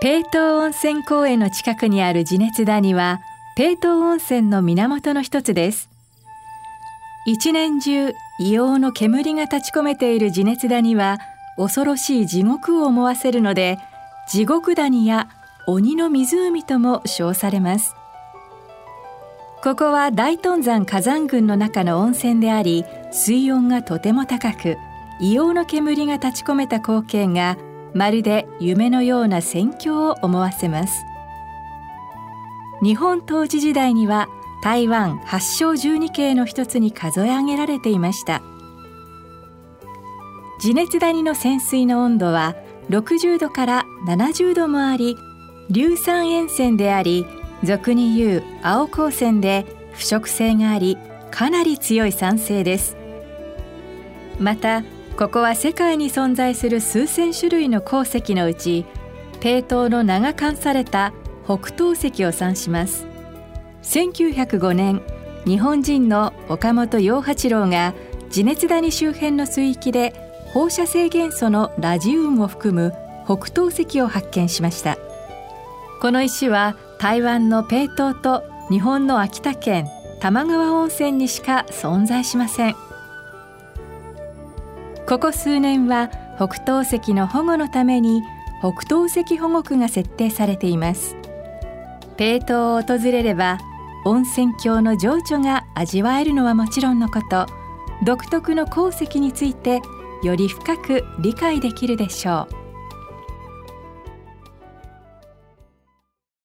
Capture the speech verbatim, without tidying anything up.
ペイトウ温泉公園の近くにある地熱谷はペイトウ温泉の源の一つです。一年中硫黄の煙が立ち込めている地熱谷は恐ろしい地獄を思わせるので、地獄谷や鬼の湖とも称されます。ここは大頓山火山群の中の温泉であり、水温がとても高く、硫黄の煙が立ち込めた光景がまるで夢のような仙境を思わせます。日本統治時代には台湾発祥十二景の一つに数え上げられていました。地熱谷の泉水の温度はろくじゅうどからななじゅうどもあり、硫酸塩泉であり、俗に言う青鉱泉で腐食性があり、かなり強い酸性です。またここは世界に存在する数千種類の鉱石のうち、ペイトウの名が冠された北東石を産します。せんきゅうひゃくごねん、日本人の岡本洋八郎が地熱谷周辺の水域で放射性元素のラジウムを含む北東石を発見しました。この石は台湾のペイトウと日本の秋田県玉川温泉にしか存在しません。ここ数年は北東石の保護のために北東石保護区が設定されています。ペイトウを訪れれば温泉郷の情緒が味わえるのはもちろんのこと、独特の鉱石についてより深く理解できるでしょう。